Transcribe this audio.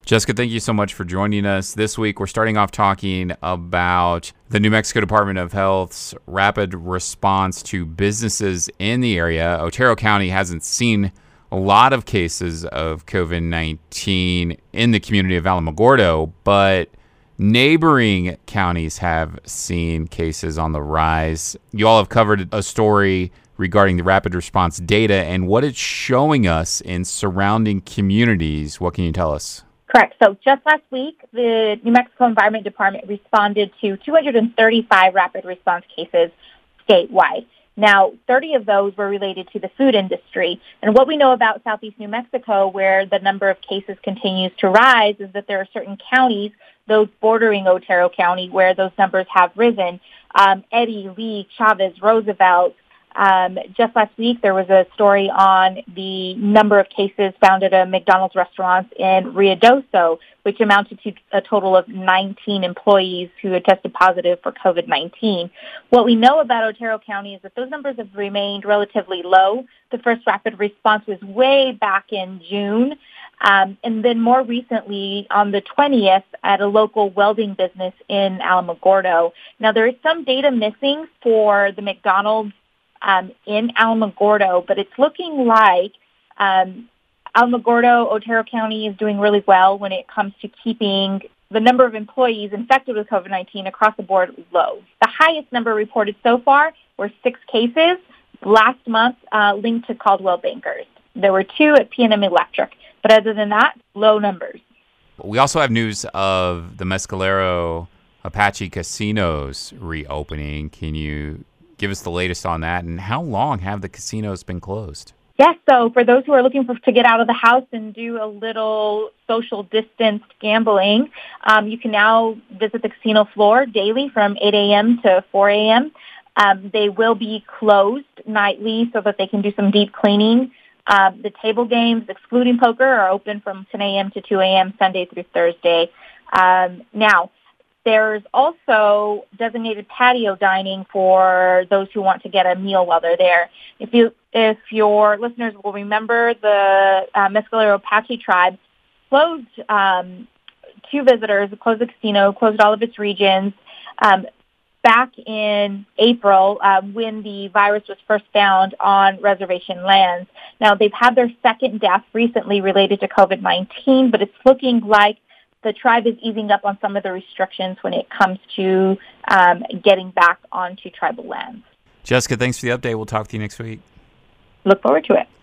Jessica, thank you so much for joining us. This week, we're starting off talking about the New Mexico Department of Health's rapid response to businesses in the area. Otero County hasn't seen a lot of cases of COVID-19 in the community of Alamogordo, but neighboring counties have seen cases on the rise. You all have covered a story regarding the rapid response data and what it's showing us in surrounding communities. What can you tell us? Correct. So just last week, the New Mexico Environment Department responded to 235 rapid response cases statewide. Now, 30 of those were related to the food industry. And what we know about Southeast New Mexico, where the number of cases continues to rise, is that there are certain counties, those bordering Otero County, where those numbers have risen. Eddy, Lee, Chavez, Roosevelt. Just last week, there was a story on the number of cases found at a McDonald's restaurant in Ruidoso, which amounted to a total of 19 employees who had tested positive for COVID-19. What we know about Otero County is that those numbers have remained relatively low. The first rapid response was way back in June. And then more recently, on the 20th, at a local welding business in Alamogordo. Now, there is some data missing for the McDonald's in Alamogordo, but it's looking like Alamogordo, Otero County is doing really well when it comes to keeping the number of employees infected with COVID-19 across the board low. The highest number reported so far were 6 cases last month linked to Caldwell Bankers. There were 2 at PNM Electric, but other than that, low numbers. We also have news of the Mescalero Apache casinos reopening. Can you give us the latest on that, and how long have the casinos been closed? Yes, so for those who are looking to get out of the house and do a little social distanced gambling, you can now visit the casino floor daily from 8 a.m. to 4 a.m. They will be closed nightly so that they can do some deep cleaning. The table games, excluding poker, are open from 10 a.m. to 2 a.m. Sunday through Thursday. Now, there's also designated patio dining for those who want to get a meal while they're there. If your listeners will remember, the Mescalero Apache tribe closed to visitors, closed the casino, closed all of its regions back in April when the virus was first found on reservation lands. Now, they've had their second death recently related to COVID-19, but it's looking like the tribe is easing up on some of the restrictions when it comes to getting back onto tribal lands. Jessica, thanks for the update. We'll talk to you next week. Look forward to it.